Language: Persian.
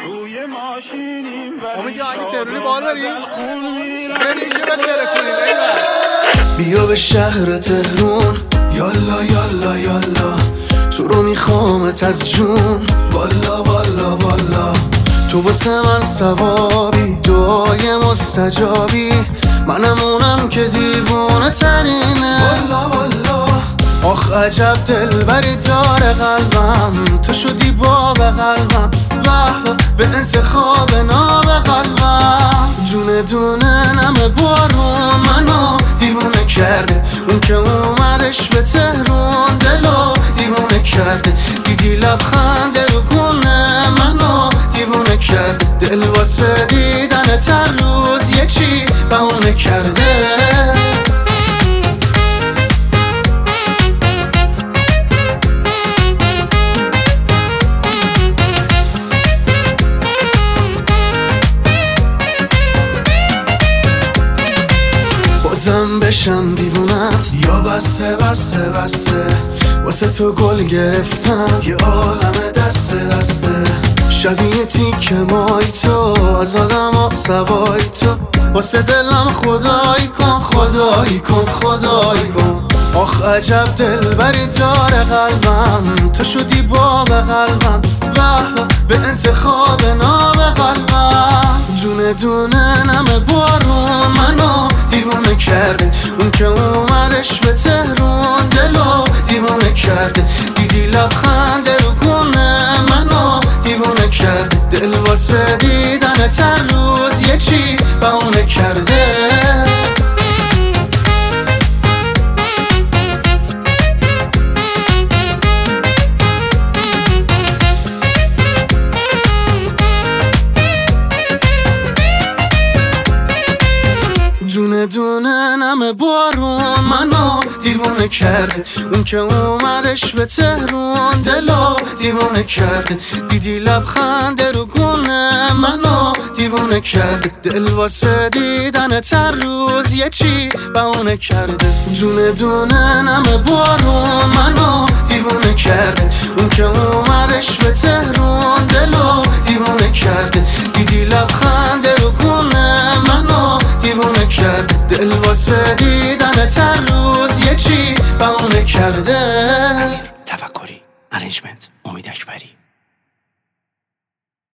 روی ماشینیم امید آهنگ ترونی بار بریم بریم که به ترکونیم بیا به شهر تهرون یالا یالا یالا تو رو میخوامت از جون والا والا والا تو واسه من ثوابی دعای مستجابی منم اونم که دیوونه ترینه والا والا آخ عجب دلبری داره قلبم تو شدی باب قلبم وحوه به انتخاب ناب قلبم دونه دونه نمه بارون منو دیوونه کرده اون که اومدش به تهرون دلو دیوونه کرده دیدی لبخنده رو گونه منو دیوونه کرده دل واسه دیدن تر روز یه چی بهونه کرده بازم بشم دیوونت یا بسه بسه بسه واسه تو گل گرفتم یه عالم دسته دسته شبیه تیک مای تو از آدم و سوای تو واسه دلم خدایی کن خدایی کن خدایی کن آخ عجب دلبری داره قلبم تو شدی باب قلبم وحوه به انتخاب ناب قلبم دونه دونه نمه بارون منو دیوونه کرده اون که اومدش به تهرون دلو دیوونه کرده دیدی لبخنده رو گونه منو دیوونه کرده دل واسه دیدن تر روز یه چی بهونه کرده دونه دونه نمه بارون منو دیوونه کرده اون که اومدش به تهرون دلو دیوونه کرده دیدی لبخنده رو گونه منو دیوونه کرده دل واسه دیدن تر روز یه چی بهونه کرده دونه دونه نمه بارون منو دیوونه کرده اون که اومدش به تهرون دلو دیوونه کرده دیدی لبخنده رو گونه منو دیوونه کرده دل واسه دیدن تر روز یه چی بهونه کرده تفکری ارنجمنت امید اکبری